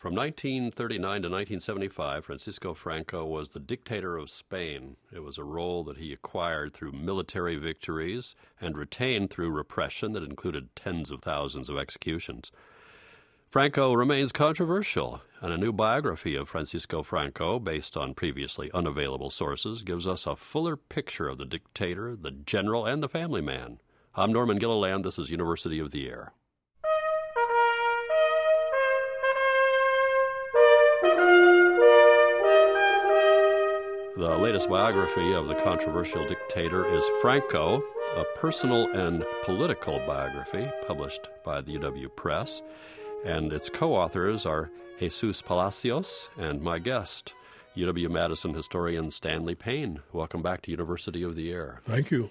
From 1939 to 1975, Francisco Franco was the dictator of Spain. It was a role that he acquired through military victories and retained through repression that included tens of thousands of executions. Franco remains controversial, and a new biography of Francisco Franco, based on previously unavailable sources, gives us a fuller picture of the dictator, the general, and the family man. I'm Norman Gilliland. This is University of the Air. The latest biography of the controversial dictator is Franco, a personal and political biography published by the UW Press, and its co-authors are Jesus Palacios and my guest, UW-Madison historian Stanley Payne. Welcome back to University of the Air. Thank you.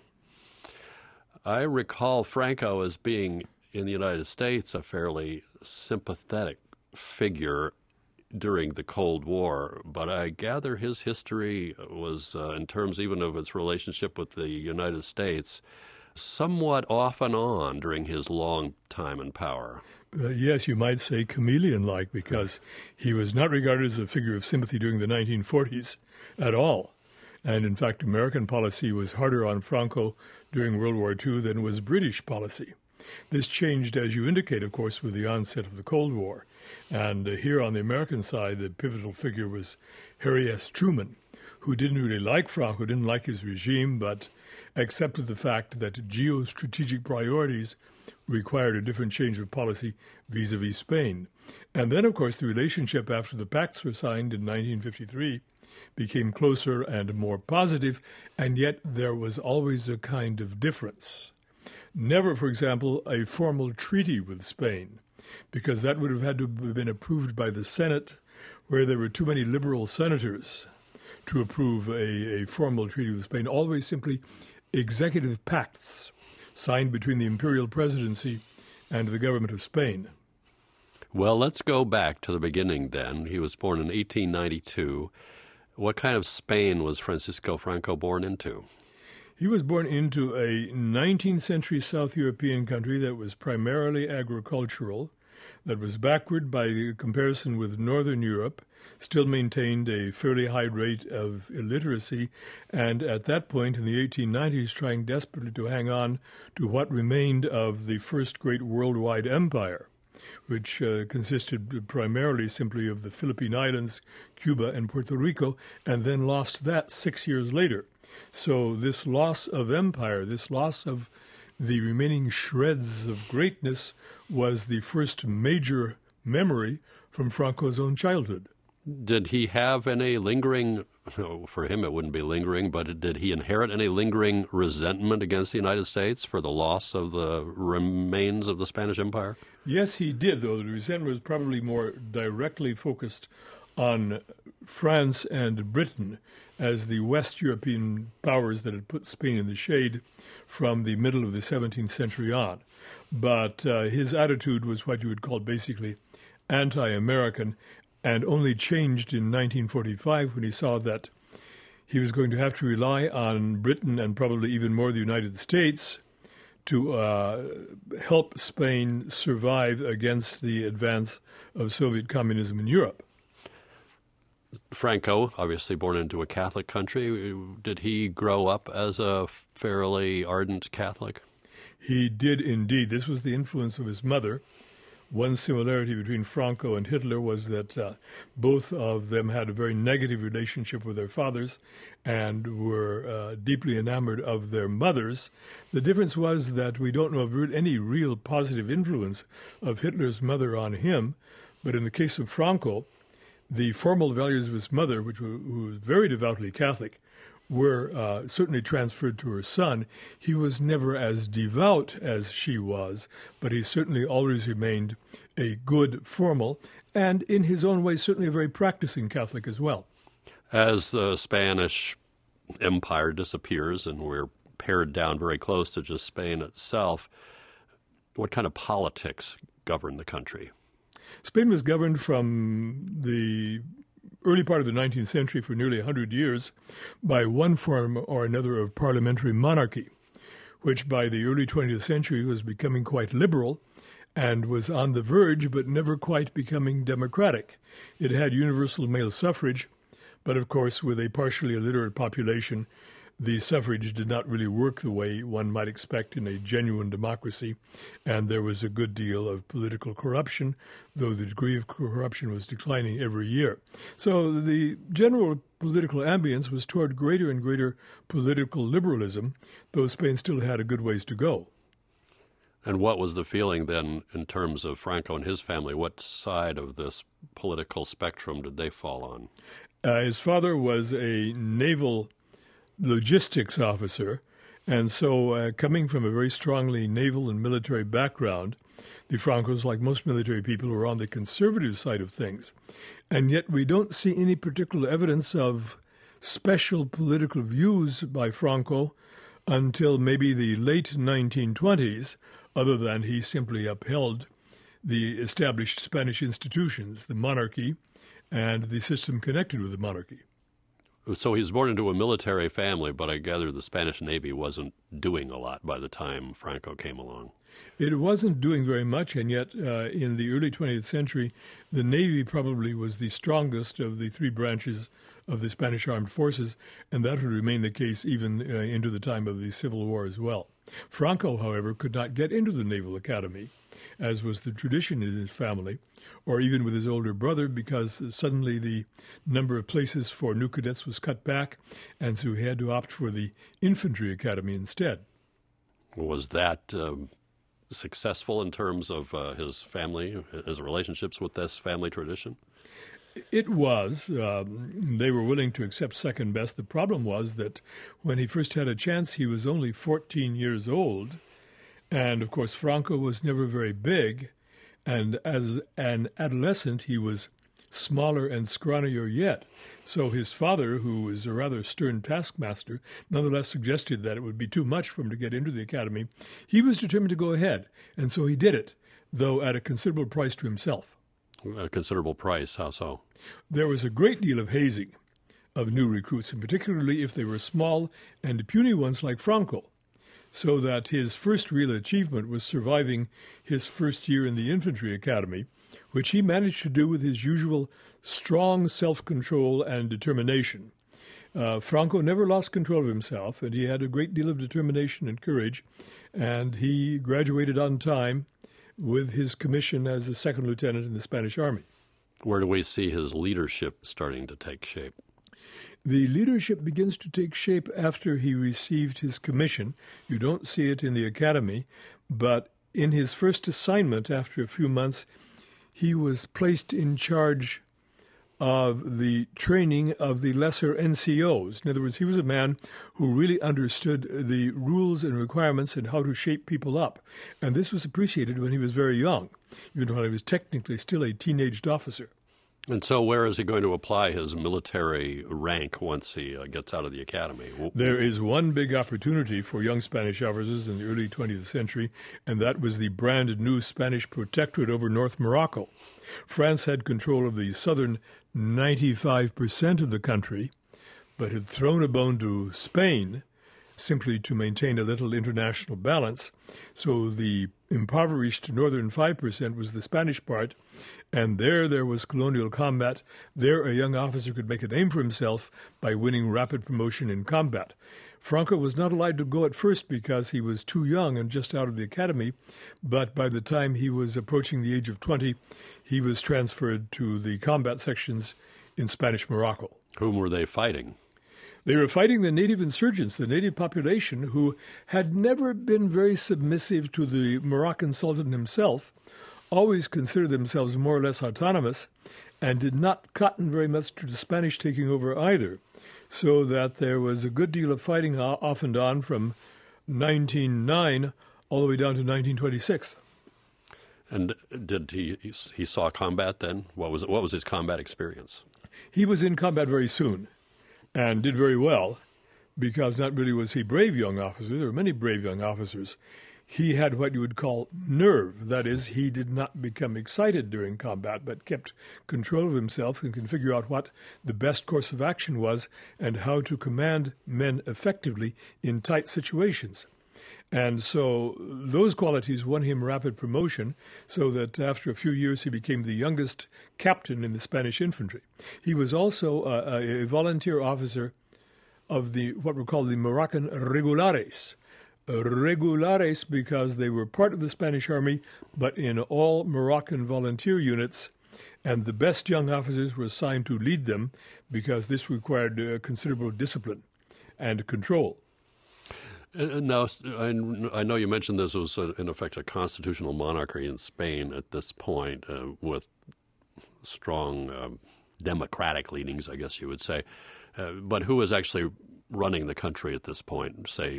I recall Franco as being, in the United States, a fairly sympathetic figure during the Cold War, but I gather his history was, in terms even of its relationship with the United States, somewhat off and on during his long time in power. Yes, you might say chameleon-like, because he was not regarded as a figure of sympathy during the 1940s at all. And in fact, American policy was harder on Franco during World War II than was British policy. This changed, as you indicate, of course, with the onset of the Cold War. And here on the American side, the pivotal figure was Harry S. Truman, who didn't really like Franco, didn't like his regime, but accepted the fact that geostrategic priorities required a different change of policy vis-a-vis Spain. And then, of course, the relationship after the pacts were signed in 1953 became closer and more positive, and yet there was always a kind of difference. Never, for example, a formal treaty with Spain, because that would have had to have been approved by the Senate, where there were too many liberal senators to approve a formal treaty with Spain. Always simply executive pacts signed between the imperial presidency and the government of Spain. Well, let's go back to the beginning then. He was born in 1892. What kind of Spain was Francisco Franco born into? He was born into a 19th century South European country that was primarily agricultural, that was backward by comparison with Northern Europe, still maintained a fairly high rate of illiteracy, and at that point in the 1890s trying desperately to hang on to what remained of the first great worldwide empire, which consisted primarily simply of the Philippine Islands, Cuba, and Puerto Rico, and then lost that 6 years later. So this loss of empire, this loss of the remaining shreds of greatness was the first major memory from Franco's own childhood. Did he have any lingering, for him it wouldn't be lingering, but did he inherit any lingering resentment against the United States for the loss of the remains of the Spanish Empire? Yes, he did, though the resentment was probably more directly focused on France and Britain as the West European powers that had put Spain in the shade from the middle of the 17th century on. But his attitude was what you would call basically anti-American, and only changed in 1945 when he saw that he was going to have to rely on Britain and probably even more the United States to help Spain survive against the advance of Soviet communism in Europe. Franco, obviously born into a Catholic country, did he grow up as a fairly ardent Catholic? He did indeed. This was the influence of his mother. One similarity between Franco and Hitler was that both of them had a very negative relationship with their fathers and were deeply enamored of their mothers. The difference was that we don't know of any real positive influence of Hitler's mother on him, but in the case of Franco, the formal values of his mother, who was very devoutly Catholic, were certainly transferred to her son. He was never as devout as she was, but he certainly always remained a good formal and, in his own way, certainly a very practicing Catholic as well. As the Spanish Empire disappears and we're pared down very close to just Spain itself, what kind of politics govern the country? Spain was governed from the early part of the 19th century for nearly 100 years by one form or another of parliamentary monarchy, which by the early 20th century was becoming quite liberal and was on the verge but never quite becoming democratic. It had universal male suffrage, but of course with a partially illiterate population, the suffrage did not really work the way one might expect in a genuine democracy, and there was a good deal of political corruption, though the degree of corruption was declining every year. So the general political ambience was toward greater and greater political liberalism, though Spain still had a good ways to go. And what was the feeling then in terms of Franco and his family? What side of this political spectrum did they fall on? His father was a naval logistics officer, and so coming from a very strongly naval and military background, the Francos, like most military people, were on the conservative side of things. And yet we don't see any particular evidence of special political views by Franco until maybe the late 1920s, other than he simply upheld the established Spanish institutions, the monarchy, and the system connected with the monarchy. So he was born into a military family, but I gather the Spanish Navy wasn't doing a lot by the time Franco came along. It wasn't doing very much, and yet in the early 20th century, the Navy probably was the strongest of the three branches of the Spanish armed forces, and that would remain the case even into the time of the Civil War as well. Franco, however, could not get into the Naval Academy, as was the tradition in his family, or even with his older brother, because suddenly the number of places for new cadets was cut back, and so he had to opt for the Infantry Academy instead. Was that successful in terms of his family, his relationships with this family tradition? It was. They were willing to accept second best. The problem was that when he first had a chance, he was only 14 years old. And, of course, Franco was never very big. And as an adolescent, he was smaller and scrawnier yet. So his father, who was a rather stern taskmaster, nonetheless suggested that it would be too much for him to get into the academy. He was determined to go ahead, and so he did it, though at a considerable price to himself. A considerable price. How so? There was a great deal of hazing of new recruits, and particularly if they were small and puny ones like Franco, so that his first real achievement was surviving his first year in the infantry academy, which he managed to do with his usual strong self-control and determination. Franco never lost control of himself, and he had a great deal of determination and courage, and he graduated on time with his commission as a second lieutenant in the Spanish Army. Where do we see his leadership starting to take shape? The leadership begins to take shape after he received his commission. You don't see it in the academy, but in his first assignment, after a few months, he was placed in charge of the training of the lesser NCOs. In other words, he was a man who really understood the rules and requirements and how to shape people up. And this was appreciated when he was very young, even though he was technically still a teenaged officer. And so where is he going to apply his military rank once he gets out of the academy? There is one big opportunity for young Spanish officers in the early 20th century, and that was the brand new Spanish protectorate over North Morocco. France had control of the southern 95% of the country, but had thrown a bone to Spain simply to maintain a little international balance. So the impoverished northern 5% was the Spanish part, and there was colonial combat. There a young officer could make a name for himself by winning rapid promotion in combat. Franco was not allowed to go at first because he was too young and just out of the academy, but by the time he was approaching the age of 20, he was transferred to the combat sections in Spanish Morocco. Whom were they fighting? They were fighting the native insurgents, the native population, who had never been very submissive to the Moroccan Sultan himself, always considered themselves more or less autonomous, and did not cotton very much to the Spanish taking over either. So that there was a good deal of fighting off and on from 1909 all the way down to 1926. And did he saw combat then? What was his combat experience? He was in combat very soon and did very well, because not really was he brave young officer. There were many brave young officers. He had what you would call nerve. That is, he did not become excited during combat, but kept control of himself and could figure out what the best course of action was and how to command men effectively in tight situations. And so those qualities won him rapid promotion, so that after a few years he became the youngest captain in the Spanish infantry. He was also a volunteer officer of the what were called the Moroccan Regulares. Regulares because they were part of the Spanish army, but in all Moroccan volunteer units, and the best young officers were assigned to lead them because this required considerable discipline and control. Now, I know you mentioned this was, in effect, a constitutional monarchy in Spain at this point with strong democratic leanings, I guess you would say. But who was actually running the country at this point, say,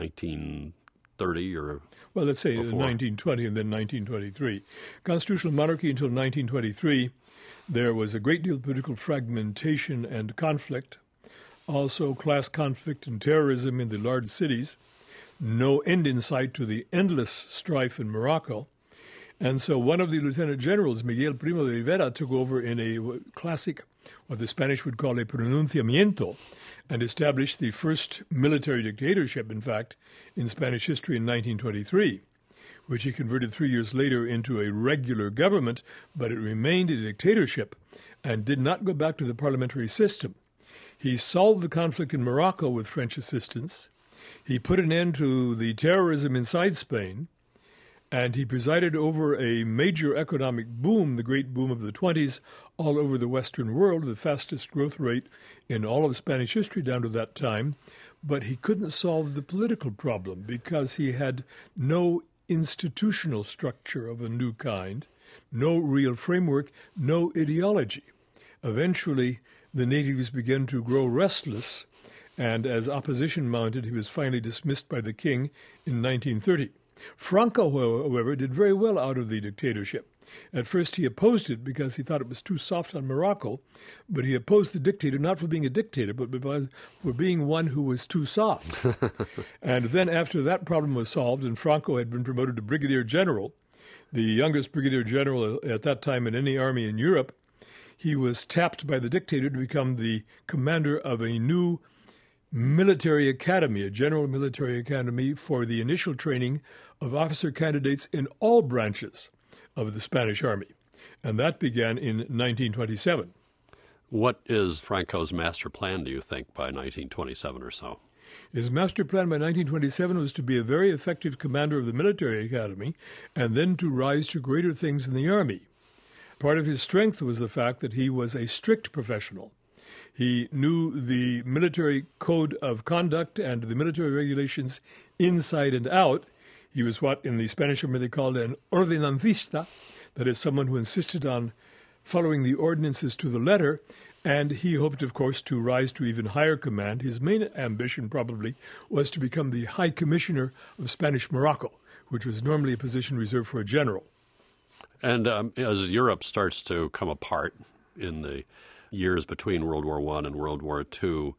1930 or Well, let's say before? 1920 and then 1923. Constitutional monarchy until 1923, there was a great deal of political fragmentation and conflict. Also, class conflict and terrorism in the large cities. No end in sight to the endless strife in Morocco. And so one of the lieutenant generals, Miguel Primo de Rivera, took over in a classic, what the Spanish would call a pronunciamiento, and established the first military dictatorship, in fact, in Spanish history in 1923, which he converted 3 years later into a regular government, but it remained a dictatorship and did not go back to the parliamentary system. He solved the conflict in Morocco with French assistance. He put an end to the terrorism inside Spain, and he presided over a major economic boom, the great boom of the 20s, all over the Western world, the fastest growth rate in all of Spanish history down to that time. But he couldn't solve the political problem because he had no institutional structure of a new kind, no real framework, no ideology. Eventually, the natives began to grow restless, and as opposition mounted, he was finally dismissed by the king in 1930. Franco, however, did very well out of the dictatorship. At first he opposed it because he thought it was too soft on Morocco, but he opposed the dictator not for being a dictator, but for being one who was too soft. And then after that problem was solved and Franco had been promoted to brigadier general, the youngest brigadier general at that time in any army in Europe, he was tapped by the dictator to become the commander of a new military academy, a general military academy for the initial training of officer candidates in all branches of the Spanish army. And that began in 1927. What is Franco's master plan, do you think, by 1927 or so? His master plan by 1927 was to be a very effective commander of the military academy and then to rise to greater things in the army. Part of his strength was the fact that he was a strict professional. He knew the military code of conduct and the military regulations inside and out. He was what in the Spanish army they called an ordenancista, that is, someone who insisted on following the ordinances to the letter, and he hoped, of course, to rise to even higher command. His main ambition probably was to become the High Commissioner of Spanish Morocco, which was normally a position reserved for a general. And as Europe starts to come apart in the years between World War I and World War II,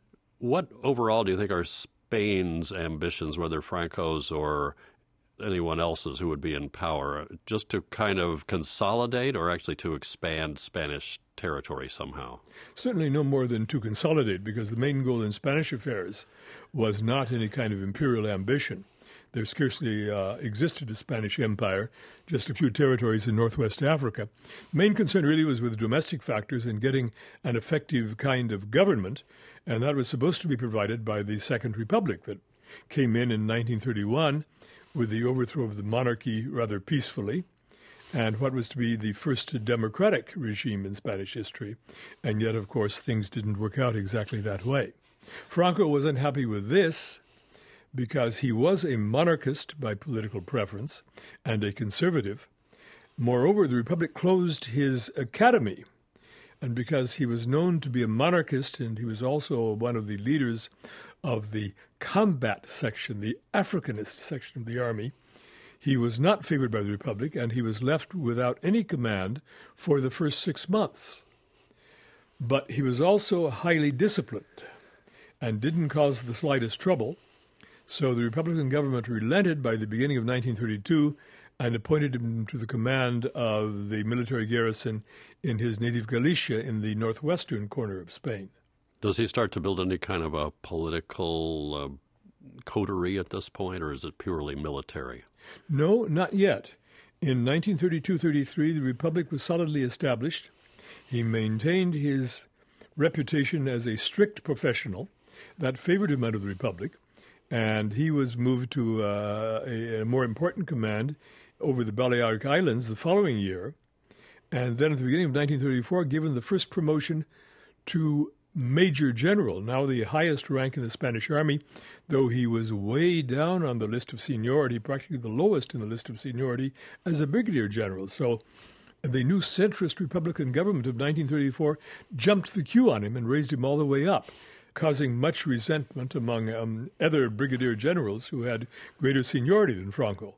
what overall do you think are Spain's ambitions, whether Franco's or anyone else's who would be in power, just to kind of consolidate or actually to expand Spanish territory somehow? Certainly no more than to consolidate, because the main goal in Spanish affairs was not any kind of imperial ambition. There scarcely existed a Spanish empire, just a few territories in northwest Africa. The main concern really was with domestic factors and getting an effective kind of government, and that was supposed to be provided by the Second Republic that came in 1931 with the overthrow of the monarchy rather peacefully, and what was to be the first democratic regime in Spanish history. And yet, of course, things didn't work out exactly that way. Franco was unhappy with this, because he was a monarchist by political preference and a conservative. Moreover, the Republic closed his academy, and because he was known to be a monarchist and he was also one of the leaders of the combat section, the Africanist section of the army, he was not favored by the Republic, and he was left without any command for the first 6 months. But he was also highly disciplined and didn't cause the slightest trouble. So the Republican government relented by the beginning of 1932 and appointed him to the command of the military garrison in his native Galicia in the northwestern corner of Spain. Does he start to build any kind of a political coterie at this point, or is it purely military? No, not yet. In 1932-33, the Republic was solidly established. He maintained his reputation as a strict professional. That favored him out of the Republic, and he was moved to a more important command over the Balearic Islands the following year. And then at the beginning of 1934, given the first promotion to Major General, now the highest rank in the Spanish Army, though he was way down on the list of seniority, practically the lowest in the list of seniority, as a Brigadier General. So the new centrist Republican government of 1934 jumped the queue on him and raised him all the way up, causing much resentment among other Brigadier Generals who had greater seniority than Franco.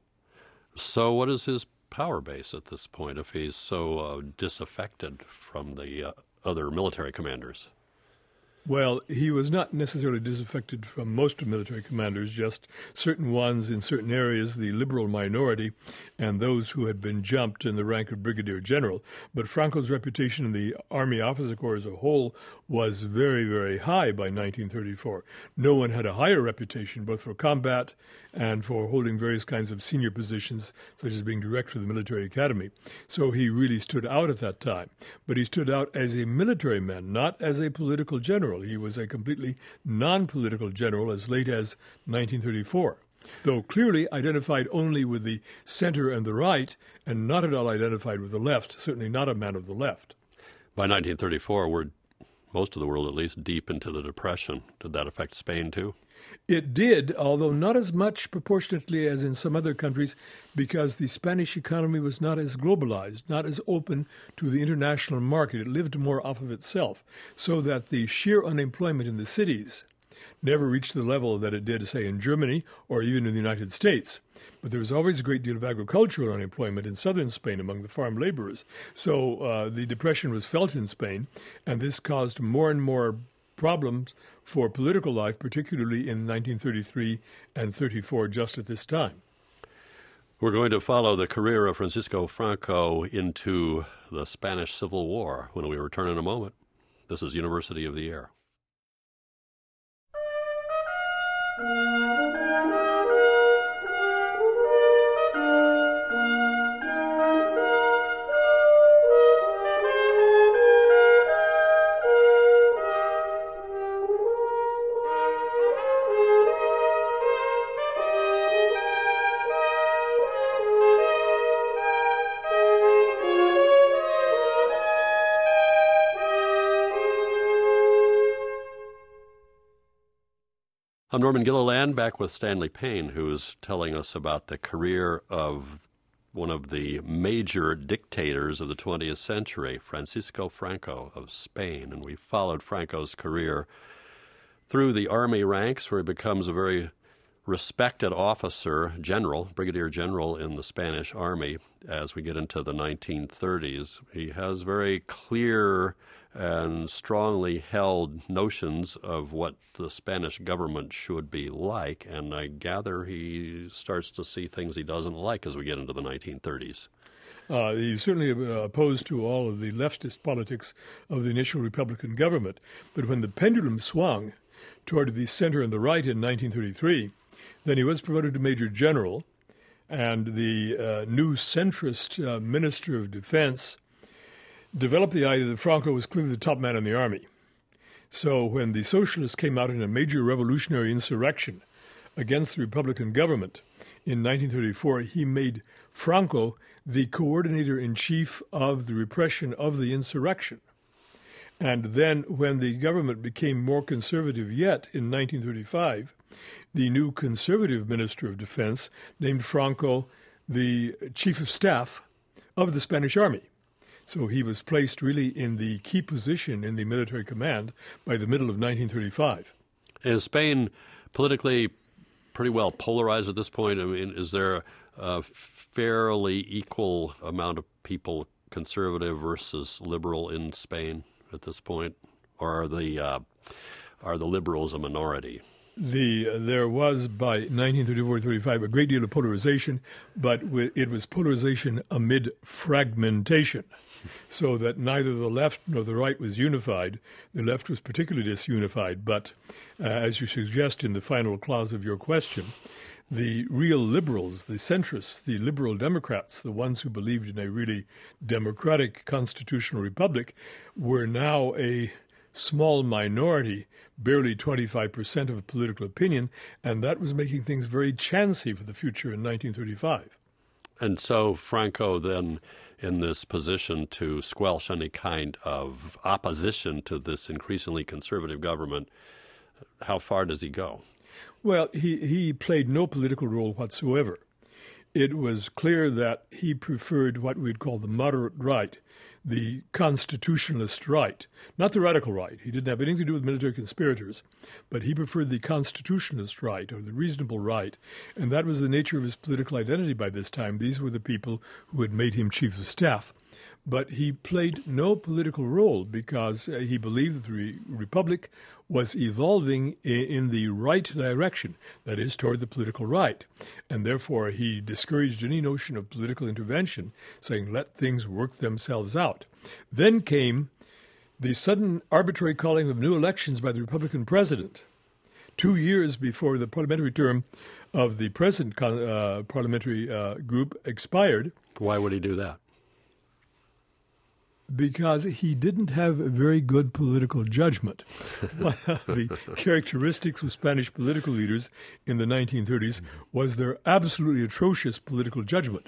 So what is his power base at this point if he's so disaffected from the other military commanders? Well, he was not necessarily disaffected from most of military commanders, just certain ones in certain areas, the liberal minority, and those who had been jumped in the rank of brigadier general. But Franco's reputation in the Army Officer Corps as a whole was very, very high by 1934. No one had a higher reputation, both for combat and for holding various kinds of senior positions, such as being director of the military academy. So he really stood out at that time. But he stood out as a military man, not as a political general. He was a completely non-political general as late as 1934, though clearly identified only with the center and the right, and not at all identified with the left, certainly not a man of the left. By 1934, we're, most of the world at least, deep into the Depression. Did that affect Spain too? It did, although not as much proportionately as in some other countries, because the Spanish economy was not as globalized, not as open to the international market. It lived more off of itself, so that the sheer unemployment in the cities never reached the level that it did, say, in Germany or even in the United States. But there was always a great deal of agricultural unemployment in southern Spain among the farm laborers. So the Depression was felt in Spain, and this caused more and more problems for political life, particularly in 1933 and 34, just at this time. We're going to follow the career of Francisco Franco into the Spanish Civil War when we return in a moment. This is University of the Air. I'm Norman Gilliland, back with Stanley Payne, who's telling us about the career of one of the major dictators of the 20th century, Francisco Franco of Spain. And we followed Franco's career through the army ranks, where he becomes a very respected officer, general, brigadier general in the Spanish army as we get into the 1930s. He has very clear and strongly held notions of what the Spanish government should be like, and I gather he starts to see things he doesn't like as we get into the 1930s. He's certainly opposed to all of the leftist politics of the initial Republican government, but when the pendulum swung toward the center and the right in 1933, then he was promoted to Major General, and the new centrist Minister of Defense developed the idea that Franco was clearly the top man in the army. So when the socialists came out in a major revolutionary insurrection against the Republican government in 1934, he made Franco the coordinator-in-chief of the repression of the insurrection. And then when the government became more conservative yet in 1935, the new conservative Minister of Defense named Franco the chief of staff of the Spanish army. So he was placed really in the key position in the military command by the middle of 1935. Is Spain politically pretty well polarized at this point? I mean, is there a fairly equal amount of people, conservative versus liberal, in Spain at this point? Or are the liberals a minority? There was, by 1934-35, a great deal of polarization, but it was polarization amid fragmentation, so that neither the left nor the right was unified. The left was particularly disunified, but as you suggest in the final clause of your question, the real liberals, the centrists, the liberal Democrats, the ones who believed in a really democratic constitutional republic, were now a small minority, barely 25% of political opinion, and that was making things very chancy for the future in 1935. And so Franco then, in this position to squelch any kind of opposition to this increasingly conservative government, how far does he go? Well, he played no political role whatsoever. It was clear that he preferred what we'd call the moderate right, the constitutionalist right, not the radical right. He didn't have anything to do with military conspirators, but he preferred the constitutionalist right, or the reasonable right, and that was the nature of his political identity by this time. These were the people who had made him chief of staff. But he played no political role because he believed that the republic was evolving in the right direction, that is, toward the political right. And therefore, he discouraged any notion of political intervention, saying, let things work themselves out. Then came the sudden arbitrary calling of new elections by the Republican president, 2 years before the parliamentary term of the present parliamentary group expired. Why would he do that? Because he didn't have a very good political judgment. One of the characteristics of Spanish political leaders in the 1930s was their absolutely atrocious political judgment.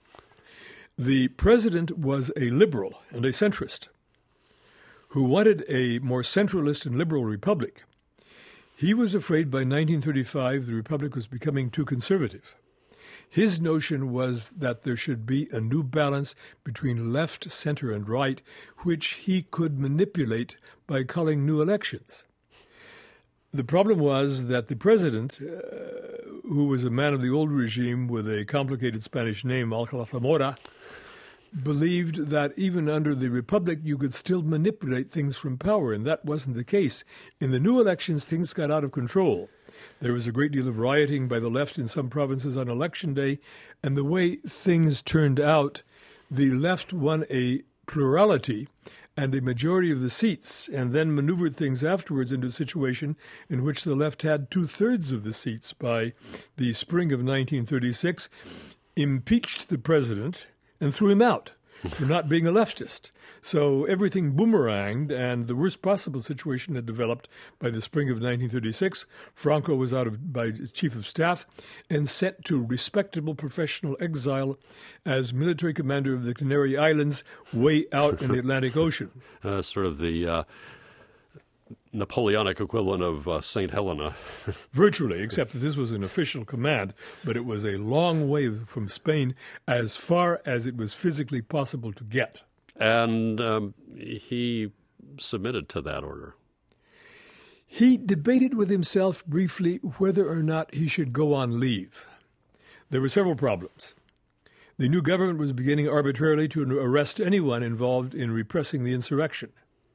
The president was a liberal and a centrist who wanted a more centralist and liberal republic. He was afraid by 1935 the republic was becoming too conservative. His notion was that there should be a new balance between left, center, and right, which he could manipulate by calling new elections. The problem was that the president, who was a man of the old regime with a complicated Spanish name, Alcalá Zamora, believed that even under the republic you could still manipulate things from power, and that wasn't the case. In the new elections, things got out of control. There was a great deal of rioting by the left in some provinces on election day, and the way things turned out, the left won a plurality and a majority of the seats, and then maneuvered things afterwards into a situation in which the left had 2/3 of the seats by the spring of 1936, impeached the president, and threw him out for not being a leftist. So everything boomeranged, and the worst possible situation had developed by the spring of 1936. Franco was by chief of staff and sent to respectable professional exile as military commander of the Canary Islands, way out in the Atlantic Ocean. Sort of the Napoleonic equivalent of St. Helena. Virtually, except that this was an official command, but it was a long way from Spain, as far as it was physically possible to get. And he submitted to that order. He debated with himself briefly whether or not he should go on leave. There were several problems. The new government was beginning arbitrarily to arrest anyone involved in repressing the insurrection.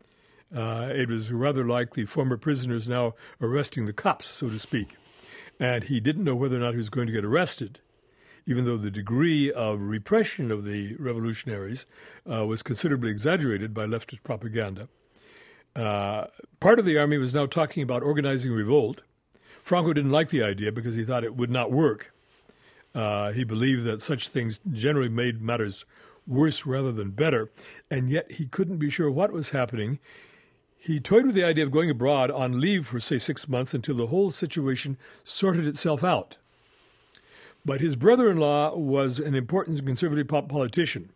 It was rather like the former prisoners now arresting the cops, so to speak. And he didn't know whether or not he was going to get arrested, even though the degree of repression of the revolutionaries was considerably exaggerated by leftist propaganda. Part of the army was now talking about organizing revolt. Franco didn't like the idea because he thought it would not work. He believed that such things generally made matters worse rather than better, and yet he couldn't be sure what was happening. He toyed with the idea of going abroad on leave for, say, 6 months until the whole situation sorted itself out. But his brother-in-law was an important conservative politician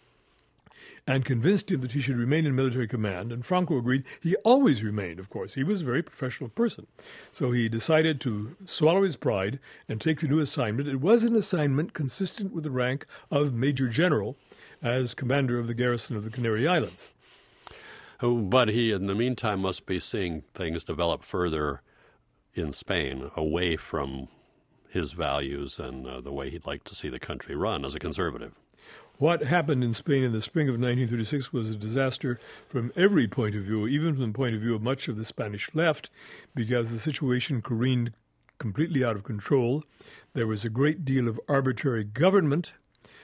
and convinced him that he should remain in military command, and Franco agreed. He always remained, of course. He was a very professional person. So he decided to swallow his pride and take the new assignment. It was an assignment consistent with the rank of Major General as commander of the garrison of the Canary Islands. But he, in the meantime, must be seeing things develop further in Spain, away from his values and the way he'd like to see the country run as a conservative. What happened in Spain in the spring of 1936 was a disaster from every point of view, even from the point of view of much of the Spanish left, because the situation careened completely out of control. There was a great deal of arbitrary government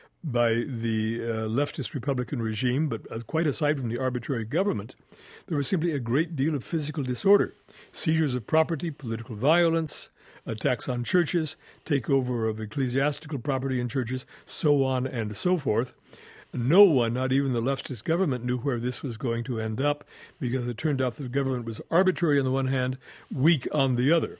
by the leftist Republican regime, but quite aside from the arbitrary government, there was simply a great deal of physical disorder, seizures of property, political violence, attacks on churches, takeover of ecclesiastical property in churches, so on and so forth. No one, not even the leftist government, knew where this was going to end up, because it turned out that the government was arbitrary on the one hand, weak on the other.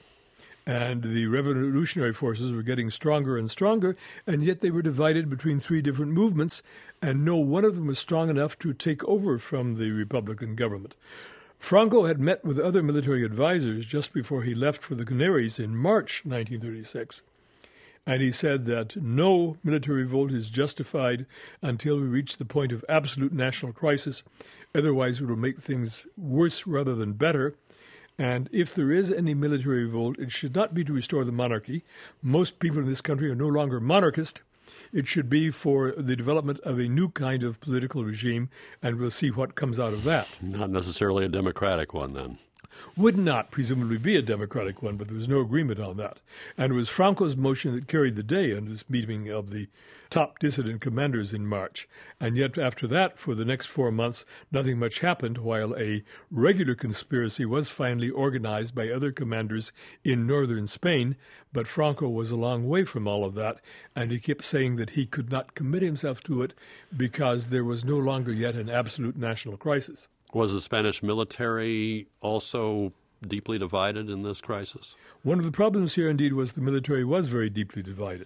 And the revolutionary forces were getting stronger and stronger, and yet they were divided between three different movements, and no one of them was strong enough to take over from the Republican government. Franco had met with other military advisors just before he left for the Canaries in March 1936, and he said that no military revolt is justified until we reach the point of absolute national crisis. Otherwise, it will make things worse rather than better. And if there is any military revolt, it should not be to restore the monarchy. Most people in this country are no longer monarchist. It should be for the development of a new kind of political regime, and we'll see what comes out of that. Not necessarily a democratic one, then. Would not presumably be a democratic one, but there was no agreement on that. And it was Franco's motion that carried the day in this meeting of the top dissident commanders in March. And yet after that, for the next 4 months, nothing much happened, while a regular conspiracy was finally organized by other commanders in northern Spain. But Franco was a long way from all of that, and he kept saying that he could not commit himself to it because there was no longer yet an absolute national crisis. Was the Spanish military also deeply divided in this crisis? One of the problems here, indeed, was the military was very deeply divided.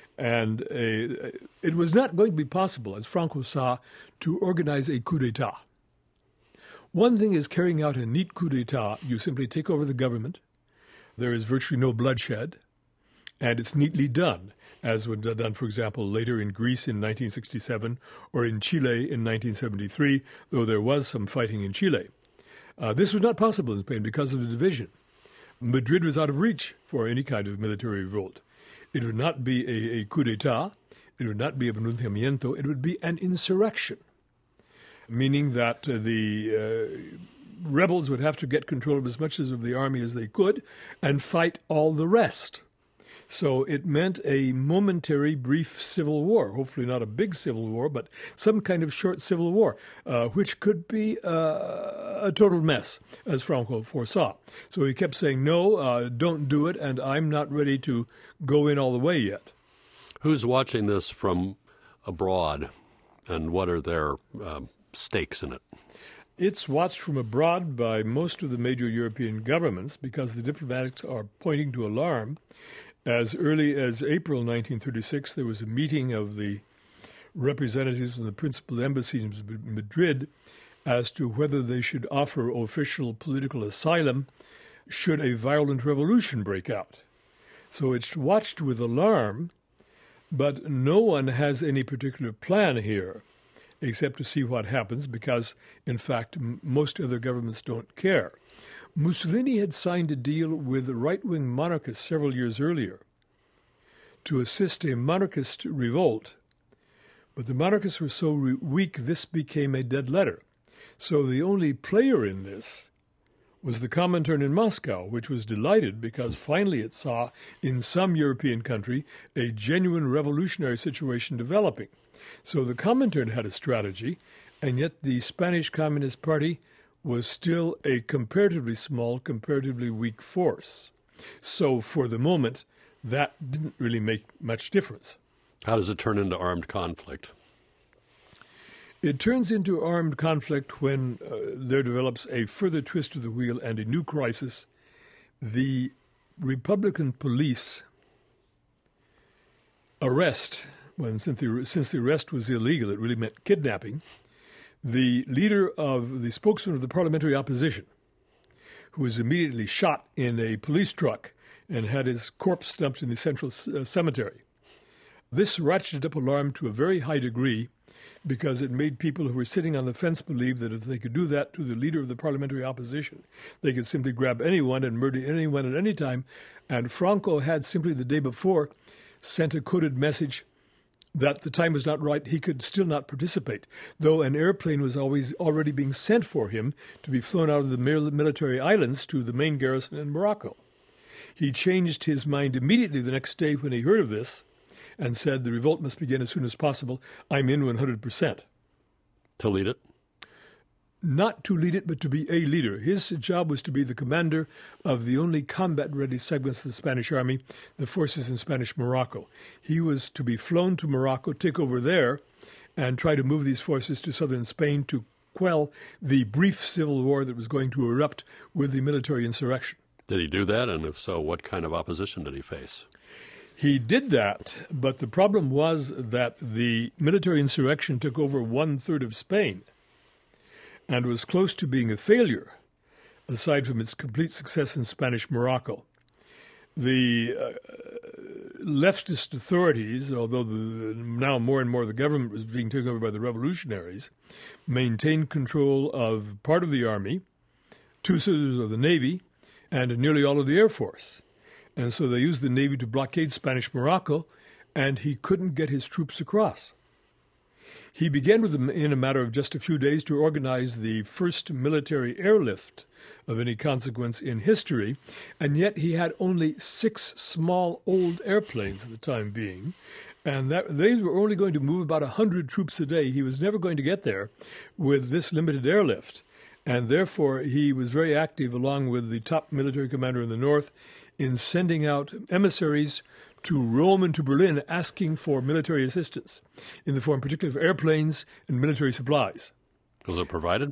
And it was not going to be possible, as Franco saw, to organize a coup d'etat. One thing is carrying out a neat coup d'etat. You simply take over the government. There is virtually no bloodshed, and it's neatly done, as was done, for example, later in Greece in 1967 or in Chile in 1973, though there was some fighting in Chile. This was not possible in Spain because of the division. Madrid was out of reach for any kind of military revolt. It would not be a coup d'etat. It would not be a pronunciamiento. It would be an insurrection, meaning that the rebels would have to get control of as much of the army as they could and fight all the rest. So it meant a momentary, brief civil war, hopefully not a big civil war, but some kind of short civil war, which could be a total mess, as Franco foresaw. So he kept saying, no, don't do it, and I'm not ready to go in all the way yet. Who's watching this from abroad, and what are their stakes in it? It's watched from abroad by most of the major European governments because the diplomatics are pointing to alarm. As early as April 1936, there was a meeting of the representatives from the principal embassies in Madrid as to whether they should offer official political asylum should a violent revolution break out. So it's watched with alarm, but no one has any particular plan here except to see what happens because, in fact, most other governments don't care. Mussolini had signed a deal with right-wing monarchists several years earlier to assist a monarchist revolt, but the monarchists were so weak this became a dead letter. So the only player in this was the Comintern in Moscow, which was delighted because finally it saw in some European country a genuine revolutionary situation developing. So the Comintern had a strategy, and yet the Spanish Communist Party was still a comparatively small, comparatively weak force. So for the moment, that didn't really make much difference. How does it turn into armed conflict? It turns into armed conflict when there develops a further twist of the wheel and a new crisis. The Republican police arrest, since the arrest was illegal, it really meant kidnapping, the spokesman of the parliamentary opposition, who was immediately shot in a police truck and had his corpse dumped in the central cemetery. This ratcheted up alarm to a very high degree, because it made people who were sitting on the fence believe that if they could do that to the leader of the parliamentary opposition, they could simply grab anyone and murder anyone at any time. And Franco had simply the day before sent a coded message that the time was not right, he could still not participate, though an airplane was already being sent for him to be flown out of the military islands to the main garrison in Morocco. He changed his mind immediately the next day when he heard of this and said the revolt must begin as soon as possible. I'm in 100%. To lead it? Not to lead it, but to be a leader. His job was to be the commander of the only combat-ready segments of the Spanish army, the forces in Spanish Morocco. He was to be flown to Morocco, take over there, and try to move these forces to southern Spain to quell the brief civil war that was going to erupt with the military insurrection. Did he do that? And if so, what kind of opposition did he face? He did that, but the problem was that the military insurrection took over 1/3 of Spain and was close to being a failure, aside from its complete success in Spanish Morocco. The leftist authorities, although now more and more the government was being taken over by the revolutionaries, maintained control of part of the army, 2/3 of the navy, and nearly all of the air force. And so they used the navy to blockade Spanish Morocco, and he couldn't get his troops across. He began in a matter of just a few days to organize the first military airlift of any consequence in history, and yet he had only 6 small old airplanes at the time being, and they were only going to move about 100 troops a day. He was never going to get there with this limited airlift, and therefore he was very active along with the top military commander in the north in sending out emissaries to Rome and to Berlin asking for military assistance in the form particularly of airplanes and military supplies. Was it provided?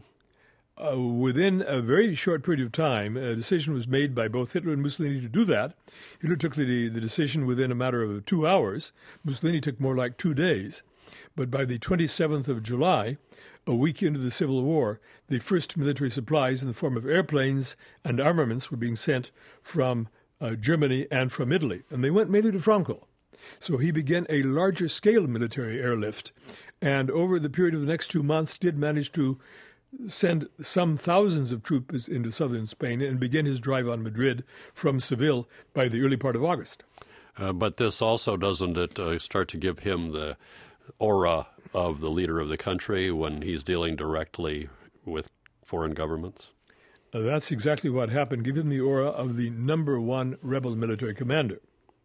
Within a very short period of time, a decision was made by both Hitler and Mussolini to do that. Hitler took the decision within a matter of 2 hours. Mussolini took more like 2 days. But by the 27th of July, a week into the Civil War, the first military supplies in the form of airplanes and armaments were being sent from Germany and from Italy, and they went mainly to Franco. So he began a larger scale military airlift, and over the period of the next 2 months did manage to send some thousands of troops into southern Spain and begin his drive on Madrid from Seville by the early part of August. But this also doesn't it start to give him the aura of the leader of the country when he's dealing directly with foreign governments? That's exactly what happened. Give him the aura of the number one rebel military commander.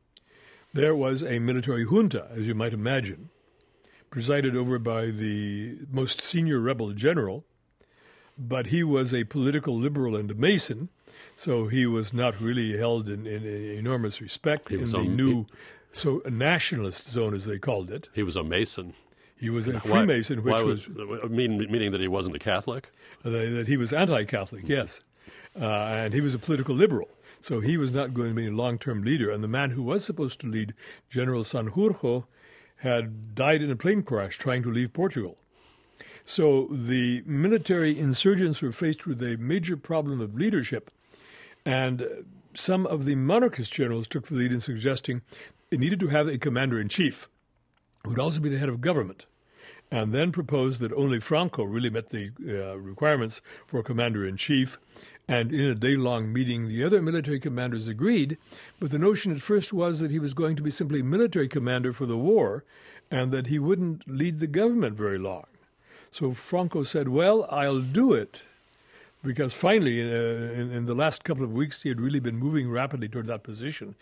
There was a military junta, as you might imagine, presided over by the most senior rebel general, but he was a political liberal and a Mason, so he was not really held in enormous respect in the new nationalist zone, as they called it. He was a Mason. He was a Freemason, meaning that he wasn't a Catholic? That he was anti-Catholic, yes. And he was a political liberal. So he was not going to be a long-term leader. And the man who was supposed to lead, General Sanjurjo, had died in a plane crash trying to leave Portugal. So the military insurgents were faced with a major problem of leadership. And some of the monarchist generals took the lead in suggesting it needed to have a commander-in-chief who would also be the head of government, and then proposed that only Franco really met the requirements for a commander-in-chief. And in a day-long meeting, the other military commanders agreed, but the notion at first was that he was going to be simply military commander for the war and that he wouldn't lead the government very long. So Franco said, well, I'll do it, because finally, in the last couple of weeks, he had really been moving rapidly toward that position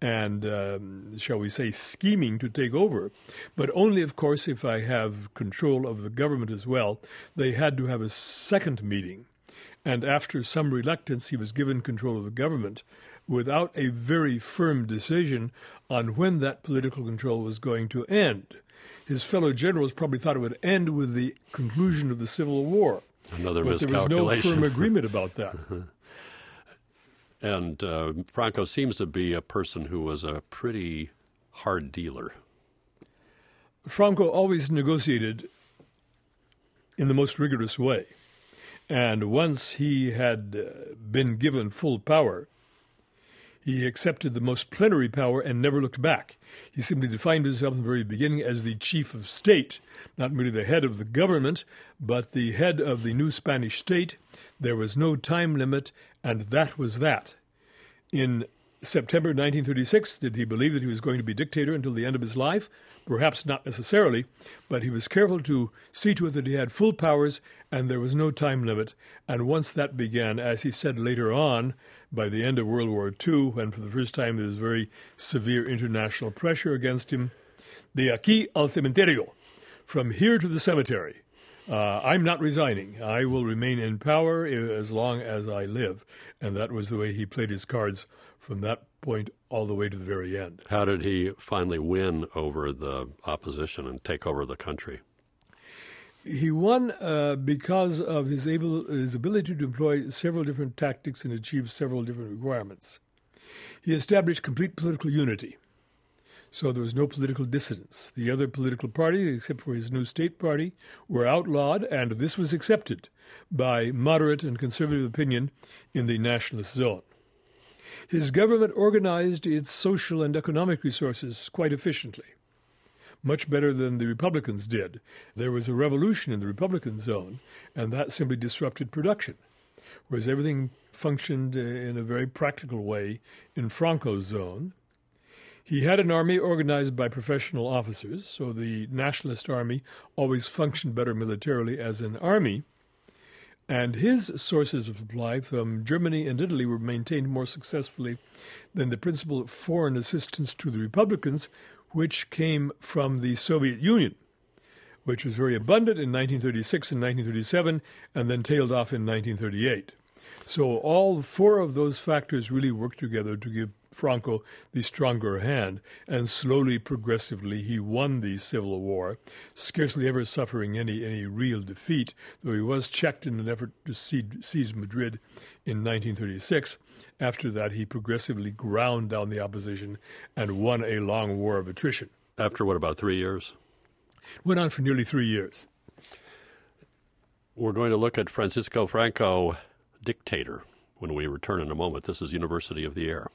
and, shall we say, scheming to take over. But only, of course, if I have control of the government as well. They had to have a second meeting. And after some reluctance, he was given control of the government without a very firm decision on when that political control was going to end. His fellow generals probably thought it would end with the conclusion of the Civil War. Another but miscalculation. There was no firm agreement about that. And Franco seems to be a person who was a pretty hard dealer. Franco always negotiated in the most rigorous way. And once he had been given full power, He accepted the most plenary power and never looked back. He simply defined himself in the very beginning as the chief of state, not merely the head of the government, but the head of the new Spanish state. There was no time limit, and that was that. In September 1936, did he believe that he was going to be dictator until the end of his life? Perhaps not necessarily, but he was careful to see to it that he had full powers and there was no time limit. And once that began, as he said later on, by the end of World War II, when for the first time there was very severe international pressure against him, de aquí al cementerio, from here to the cemetery. I'm not resigning. I will remain in power as long as I live. And that was the way he played his cards from that point all the way to the very end. How did he finally win over the opposition and take over the country? He won because of his ability to employ several different tactics and achieve several different requirements. He established complete political unity. So there was no political dissidence. The other political parties, except for his new state party, were outlawed, and this was accepted by moderate and conservative opinion in the nationalist zone. His government organized its social and economic resources quite efficiently, much better than the Republicans did. There was a revolution in the Republican zone, and that simply disrupted production, whereas everything functioned in a very practical way in Franco's zone. He had an army organized by professional officers, so the nationalist army always functioned better militarily as an army, and his sources of supply from Germany and Italy were maintained more successfully than the principal foreign assistance to the Republicans, which came from the Soviet Union, which was very abundant in 1936 and 1937, and then tailed off in 1938. So all four of those factors really worked together to give Franco the stronger hand, and slowly, progressively, he won the Civil War, scarcely ever suffering any real defeat, though he was checked in an effort to seize Madrid in 1936. After that, he progressively ground down the opposition and won a long war of attrition. After what, about 3 years? Went on for nearly 3 years. We're going to look at Francisco Franco, dictator, when we return in a moment. This is University of the Air.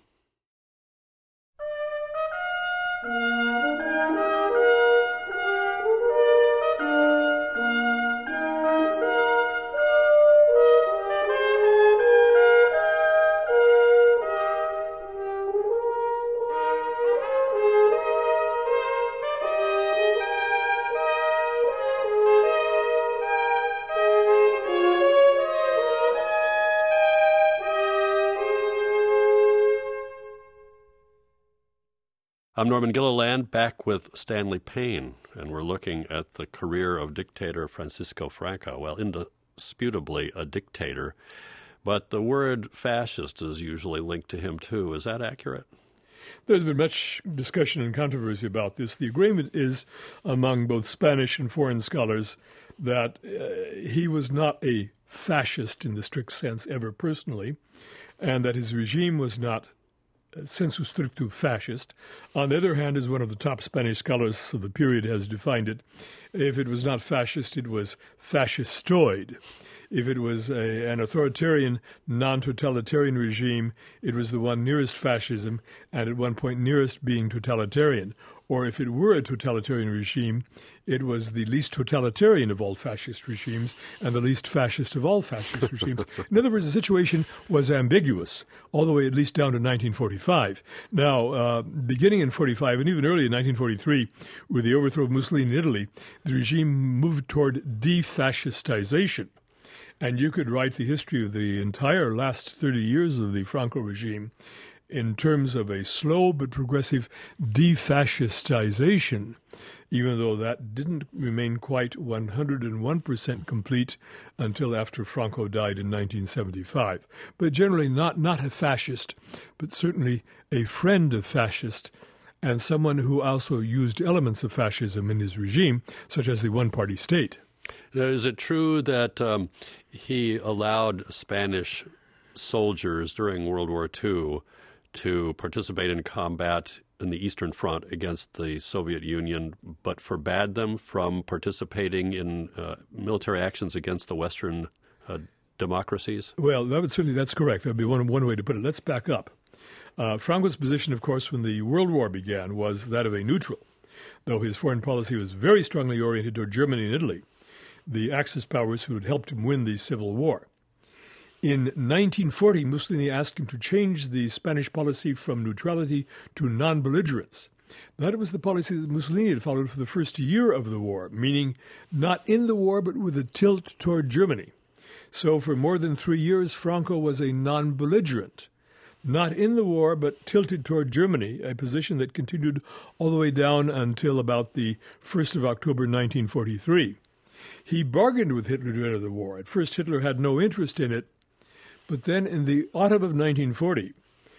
I'm Norman Gilliland, back with Stanley Payne, and we're looking at the career of dictator Francisco Franco. Well, indisputably a dictator, but the word fascist is usually linked to him too. Is that accurate? There's been much discussion and controversy about this. The agreement is among both Spanish and foreign scholars that he was not a fascist in the strict sense ever personally, and that his regime was not sensu stricto fascist. On the other hand, as one of the top Spanish scholars of the period has defined it, if it was not fascist, it was fascistoid. If it was an authoritarian, non-totalitarian regime, it was the one nearest fascism and at one point nearest being totalitarian. Or if it were a totalitarian regime, it was the least totalitarian of all fascist regimes and the least fascist of all fascist regimes. In other words, the situation was ambiguous, all the way at least down to 1945. Now, beginning in 45 and even early in 1943, with the overthrow of Mussolini in Italy, the regime moved toward defascistization. And you could write the history of the entire last 30 years of the Franco regime in terms of a slow but progressive defascistization, even though that didn't remain quite 101% complete until after Franco died in 1975. But generally not a fascist, but certainly a friend of fascist, and someone who also used elements of fascism in his regime, such as the one-party state. Now, is it true that he allowed Spanish soldiers during World War II to participate in combat in the Eastern Front against the Soviet Union, but forbade them from participating in military actions against the Western democracies? Well, that's correct. That would be one way to put it. Let's back up. Franco's position, of course, when the World War began was that of a neutral, though his foreign policy was very strongly oriented toward Germany and Italy, the Axis powers who had helped him win the Civil War. In 1940, Mussolini asked him to change the Spanish policy from neutrality to non-belligerence. That was the policy that Mussolini had followed for the first year of the war, meaning not in the war but with a tilt toward Germany. So for more than 3 years, Franco was a non-belligerent, not in the war but tilted toward Germany, a position that continued all the way down until about the 1st of October 1943. He bargained with Hitler to enter the war. At first, Hitler had no interest in it, but then in the autumn of 1940,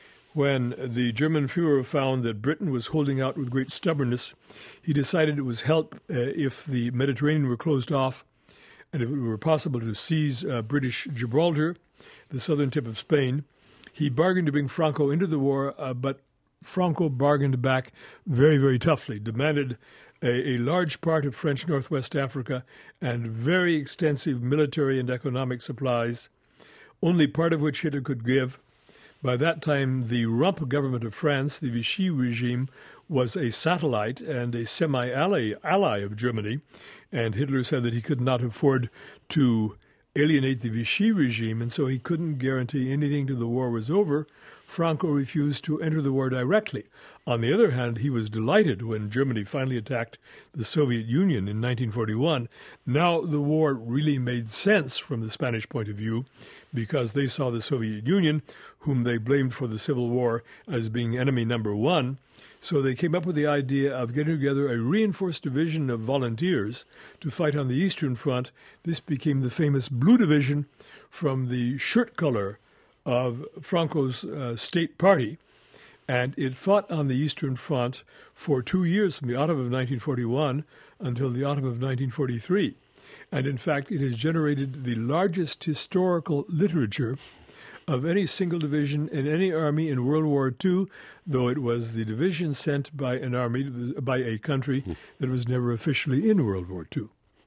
when the German Führer found that Britain was holding out with great stubbornness, he decided it was help if the Mediterranean were closed off and if it were possible to seize British Gibraltar, the southern tip of Spain. He bargained to bring Franco into the war, but Franco bargained back very, very toughly, demanded a large part of French Northwest Africa and very extensive military and economic supplies, only part of which Hitler could give. By that time, the Rump government of France, the Vichy regime, was a satellite and a semi-ally of Germany, and Hitler said that he could not afford to alienate the Vichy regime, and so he couldn't guarantee anything till the war was over. Franco refused to enter the war directly. On the other hand, he was delighted when Germany finally attacked the Soviet Union in 1941. Now the war really made sense from the Spanish point of view because they saw the Soviet Union, whom they blamed for the Civil War, as being enemy number one. So they came up with the idea of getting together a reinforced division of volunteers to fight on the Eastern Front. This became the famous Blue Division from the shirt color of Franco's state party, and it fought on the Eastern Front for 2 years, from the autumn of 1941 until the autumn of 1943. And in fact, it has generated the largest historical literature of any single division in any army in World War II, though it was the division sent by an army, by a country that was never officially in World War II.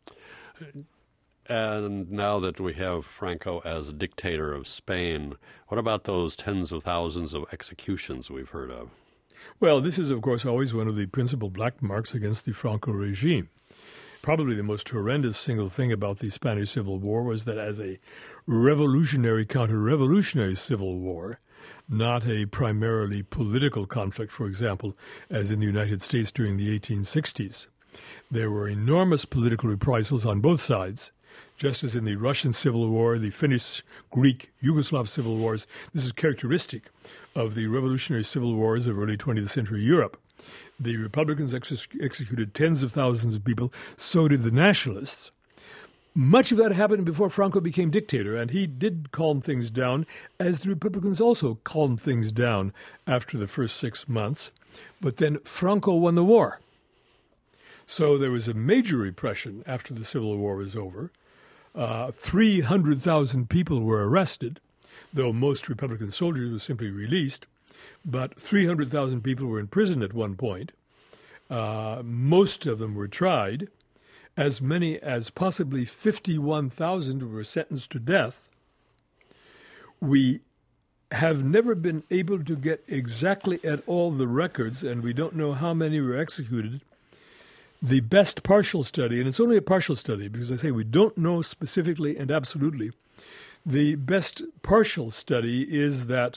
And now that we have Franco as a dictator of Spain, what about those tens of thousands of executions we've heard of? Well, this is, of course, always one of the principal black marks against the Franco regime. Probably the most horrendous single thing about the Spanish Civil War was that as a revolutionary, counter-revolutionary civil war, not a primarily political conflict, for example, as in the United States during the 1860s. There were enormous political reprisals on both sides, just as in the Russian Civil War, the Finnish, Greek, Yugoslav civil wars. This is characteristic of the revolutionary civil wars of early 20th century Europe. The Republicans executed tens of thousands of people, so did the nationalists. Much of that happened before Franco became dictator, and he did calm things down, as the Republicans also calmed things down after the first 6 months. But then Franco won the war. So there was a major repression after the Civil War was over. 300,000 people were arrested, though most Republican soldiers were simply released. But 300,000 people were in prison at one point. Most of them were tried. As many as possibly 51,000 were sentenced to death. We have never been able to get exactly at all the records, and we don't know how many were executed. The best partial study, and it's only a partial study because I say we don't know specifically and absolutely, the best partial study is that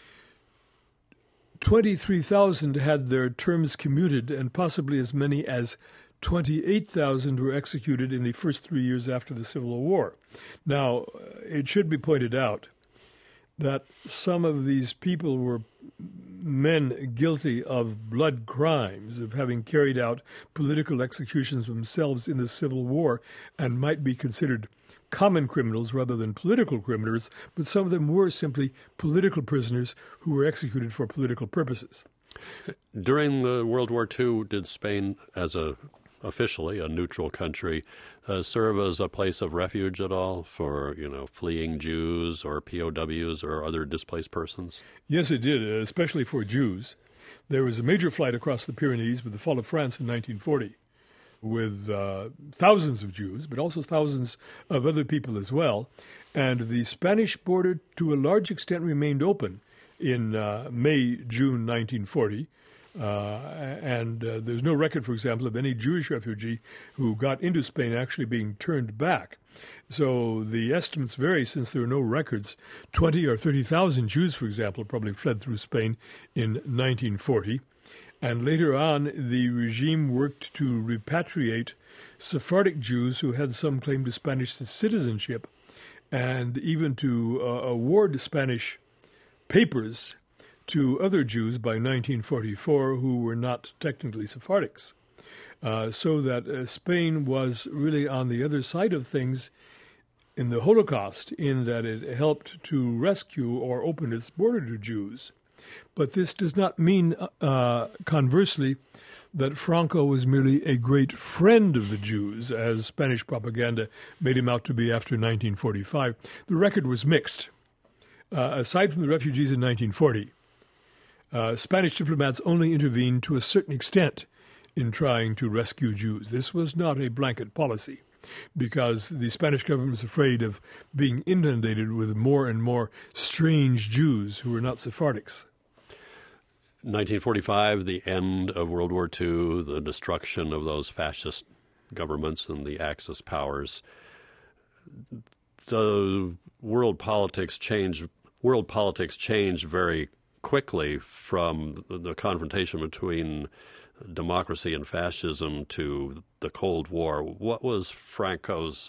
23,000 had their terms commuted, and possibly as many as 28,000 were executed in the first 3 years after the Civil War. Now, it should be pointed out that some of these people were men guilty of blood crimes, of having carried out political executions themselves in the Civil War, and might be considered common criminals rather than political criminals, but some of them were simply political prisoners who were executed for political purposes. During the World War II, did Spain, as officially a neutral country, serve as a place of refuge at all for, fleeing Jews or POWs or other displaced persons? Yes, it did, especially for Jews. There was a major flight across the Pyrenees with the fall of France in 1940 with thousands of Jews, but also thousands of other people as well. And the Spanish border, to a large extent, remained open. in May, June 1940. And there's no record, for example, of any Jewish refugee who got into Spain actually being turned back. So the estimates vary since there are no records. 20 or 30,000 Jews, for example, probably fled through Spain in 1940. And later on, the regime worked to repatriate Sephardic Jews who had some claim to Spanish citizenship, and even to award Spanish papers to other Jews by 1944 who were not technically Sephardics. So that Spain was really on the other side of things in the Holocaust, in that it helped to rescue or open its border to Jews. But this does not mean, conversely, that Franco was merely a great friend of the Jews, as Spanish propaganda made him out to be after 1945. The record was mixed. Aside from the refugees in 1940, Spanish diplomats only intervened to a certain extent in trying to rescue Jews. This was not a blanket policy, because the Spanish government was afraid of being inundated with more and more strange Jews who were not Sephardics. 1945, the end of World War II, the destruction of those fascist governments and the Axis powers. The world politics changed very quickly from the confrontation between democracy and fascism to the Cold War. What was Franco's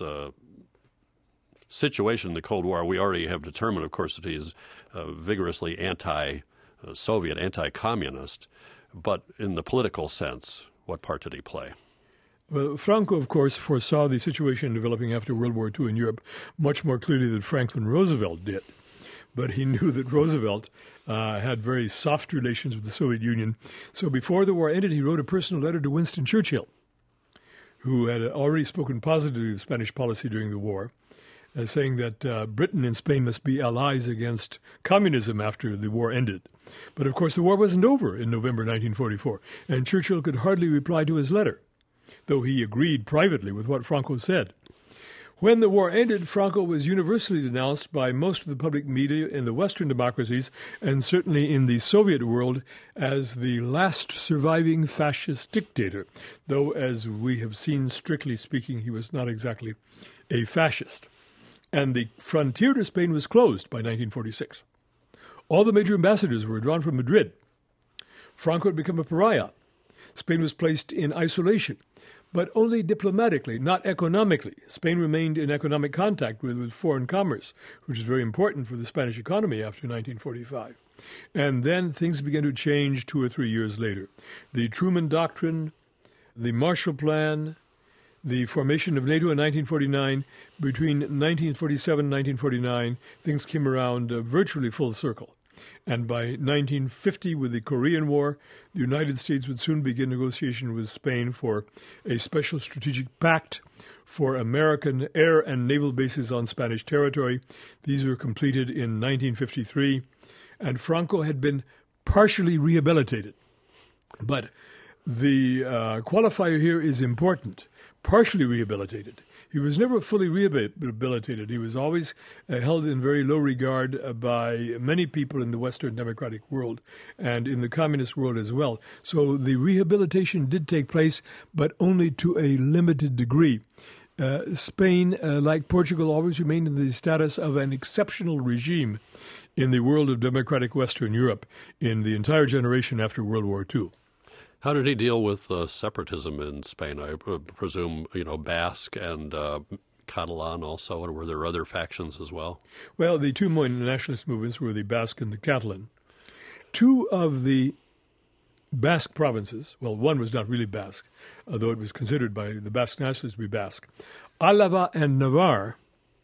situation in the Cold War? We already have determined, of course, that he's vigorously anti-Soviet, anti-communist. But in the political sense, what part did he play? Well, Franco, of course, foresaw the situation developing after World War II in Europe much more clearly than Franklin Roosevelt did. But he knew that Roosevelt had very soft relations with the Soviet Union. So before the war ended, he wrote a personal letter to Winston Churchill, who had already spoken positively of Spanish policy during the war, saying that Britain and Spain must be allies against communism after the war ended. But of course, the war wasn't over in November 1944, and Churchill could hardly reply to his letter, though he agreed privately with what Franco said. When the war ended, Franco was universally denounced by most of the public media in the Western democracies, and certainly in the Soviet world, as the last surviving fascist dictator, though, as we have seen, strictly speaking, he was not exactly a fascist. And the frontier to Spain was closed by 1946. All the major ambassadors were drawn from Madrid. Franco had become a pariah. Spain was placed in isolation, but only diplomatically, not economically. Spain remained in economic contact with foreign commerce, which is very important for the Spanish economy after 1945. And then things began to change 2 or 3 years later. The Truman Doctrine, the Marshall Plan, the formation of NATO in 1949. Between 1947 and 1949, things came around virtually full circle. And by 1950, with the Korean War, the United States would soon begin negotiation with Spain for a special strategic pact for American air and naval bases on Spanish territory. These were completed in 1953, and Franco had been partially rehabilitated. But the qualifier here is important. Partially rehabilitated. He was never fully rehabilitated. He was always held in very low regard by many people in the Western democratic world and in the communist world as well. So the rehabilitation did take place, but only to a limited degree. Spain, like Portugal, always remained in the status of an exceptional regime in the world of democratic Western Europe in the entire generation after World War II. How did he deal with separatism in Spain? I presume, Basque and Catalan also, or were there other factions as well? Well, the two main nationalist movements were the Basque and the Catalan. Two of the Basque provinces, well, one was not really Basque, although it was considered by the Basque nationalists to be Basque, Álava and Navarre,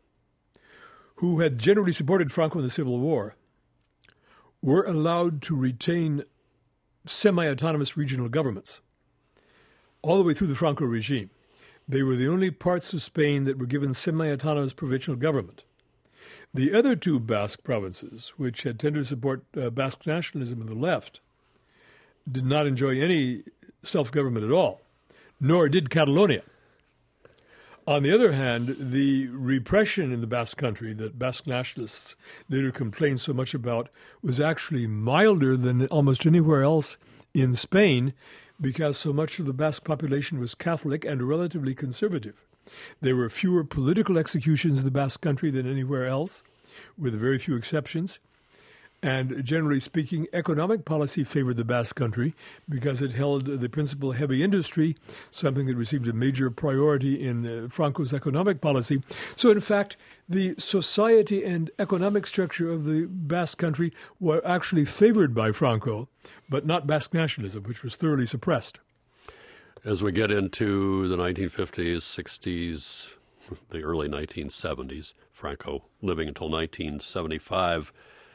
who had generally supported Franco in the Civil War, were allowed to retain semi-autonomous regional governments all the way through the Franco regime. They were the only parts of Spain that were given semi-autonomous provincial government. The other two Basque provinces, which had tended to support Basque nationalism on the left, did not enjoy any self-government at all, nor did Catalonia. On the other hand, the repression in the Basque Country that Basque nationalists later complained so much about was actually milder than almost anywhere else in Spain, because so much of the Basque population was Catholic and relatively conservative. There were fewer political executions in the Basque Country than anywhere else, with very few exceptions. And generally speaking, economic policy favored the Basque Country because it held the principal heavy industry, something that received a major priority in Franco's economic policy. So, in fact, the society and economic structure of the Basque Country were actually favored by Franco, but not Basque nationalism, which was thoroughly suppressed. As we get into the 1950s, 60s, the early 1970s, Franco living until 1975,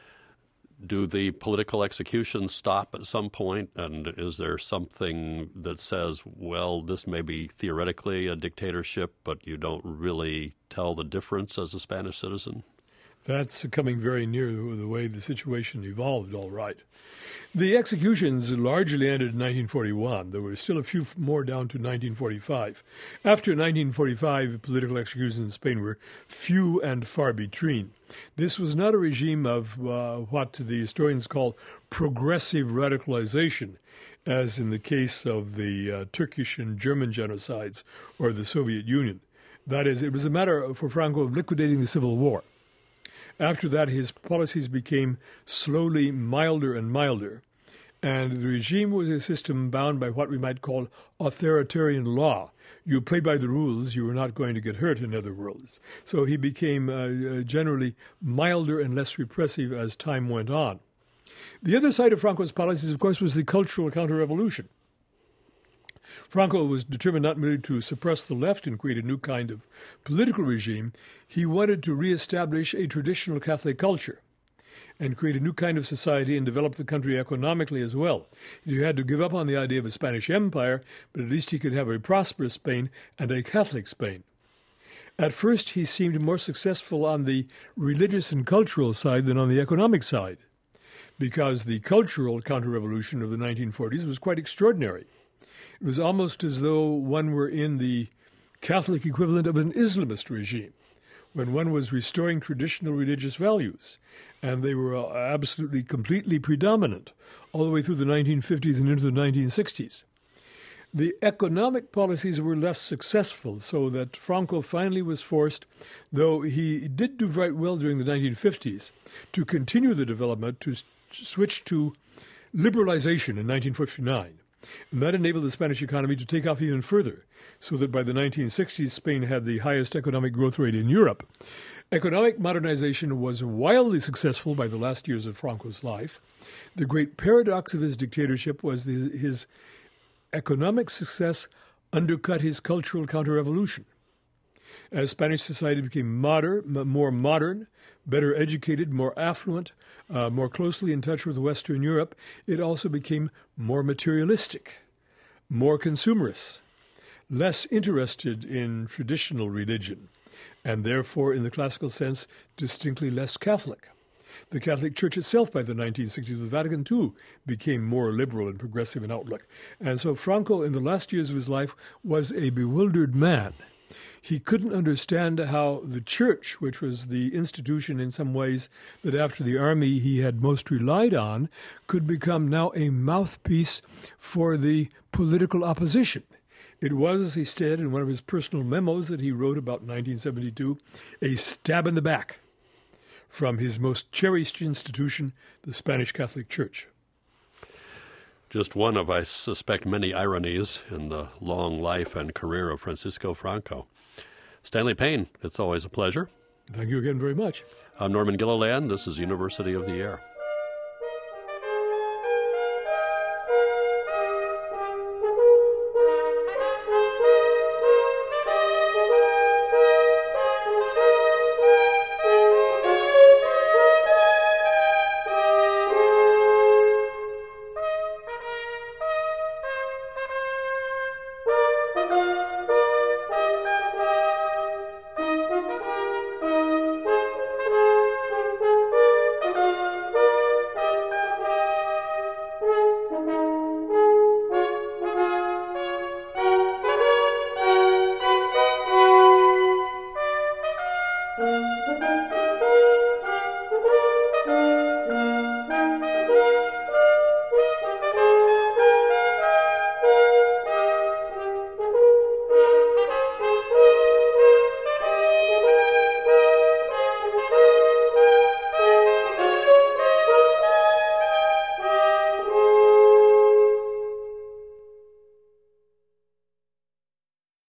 do the political executions stop at some point? And is there something that says, well, this may be theoretically a dictatorship, but you don't really tell the difference as a Spanish citizen? That's coming very near the way the situation evolved, all right. The executions largely ended in 1941. There were still a few more down to 1945. After 1945, political executions in Spain were few and far between. This was not a regime of what the historians call progressive radicalization, as in the case of the Turkish and German genocides or the Soviet Union. That is, it was a matter for Franco of liquidating the Civil War. After that, his policies became slowly milder and milder, and the regime was a system bound by what we might call authoritarian law. You play by the rules, you were not going to get hurt, in other words. So he became generally milder and less repressive as time went on. The other side of Franco's policies, of course, was the cultural counter-revolution. Franco was determined not merely to suppress the left and create a new kind of political regime. He wanted to reestablish a traditional Catholic culture and create a new kind of society and develop the country economically as well. He had to give up on the idea of a Spanish empire, but at least he could have a prosperous Spain and a Catholic Spain. At first, he seemed more successful on the religious and cultural side than on the economic side, because the cultural counter-revolution of the 1940s was quite extraordinary. It was almost as though one were in the Catholic equivalent of an Islamist regime, when one was restoring traditional religious values, and they were absolutely, completely predominant all the way through the 1950s and into the 1960s. The economic policies were less successful, so that Franco finally was forced, though he did do very well during the 1950s, to continue the development, to switch to liberalization in 1959. And that enabled the Spanish economy to take off even further, so that by the 1960s, Spain had the highest economic growth rate in Europe. Economic modernization was wildly successful by the last years of Franco's life. The great paradox of his dictatorship was his economic success undercut his cultural counter-revolution. As Spanish society became more modern, better educated, more affluent, more closely in touch with Western Europe, it also became more materialistic, more consumerist, less interested in traditional religion, and therefore, in the classical sense, distinctly less Catholic. The Catholic Church itself, by the 1960s, the Vatican II, became more liberal and progressive in outlook. And so Franco, in the last years of his life, was a bewildered man. He couldn't understand how the church, which was the institution in some ways that after the army he had most relied on, could become now a mouthpiece for the political opposition. It was, as he said in one of his personal memos that he wrote about 1972, a stab in the back from his most cherished institution, the Spanish Catholic Church. Just one of, I suspect, many ironies in the long life and career of Francisco Franco. Stanley Payne, it's always a pleasure. Thank you again very much. I'm Norman Gilliland. This is University of the Air.